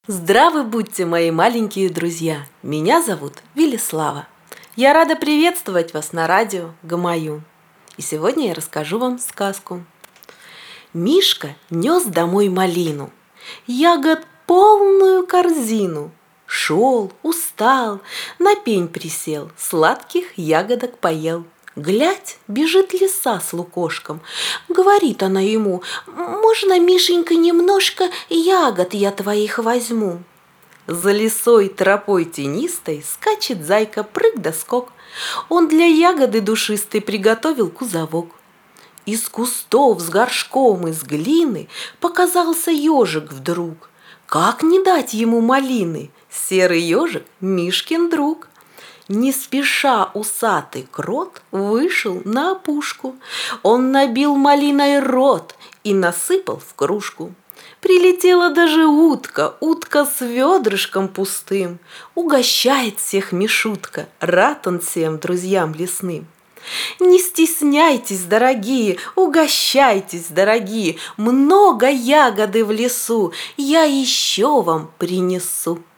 Здравы будьте, мои маленькие друзья! Меня зовут Велислава. Я рада приветствовать вас на радио Гамаюн. И сегодня я расскажу вам сказку. Мишка нес домой малину, ягод полную корзину. Шел, устал, на пень присел, сладких ягодок поел. Глядь, бежит лиса с лукошком. Говорит она ему: «Можно, Мишенька, немножко ягод я твоих возьму?» За лисой тропой тенистой скачет зайка, прыг да скок. Он для ягоды душистой приготовил кузовок. Из кустов с горшком из глины показался ежик вдруг. Как не дать ему малины? Серый ежик — Мишкин друг. Не спеша усатый крот вышел на опушку. Он набил малиной рот и насыпал в кружку. Прилетела даже утка с ведрышком пустым. Угощает всех Мишутка, рад он всем друзьям лесным. Не стесняйтесь, дорогие, угощайтесь, дорогие, много ягоды в лесу я еще вам принесу.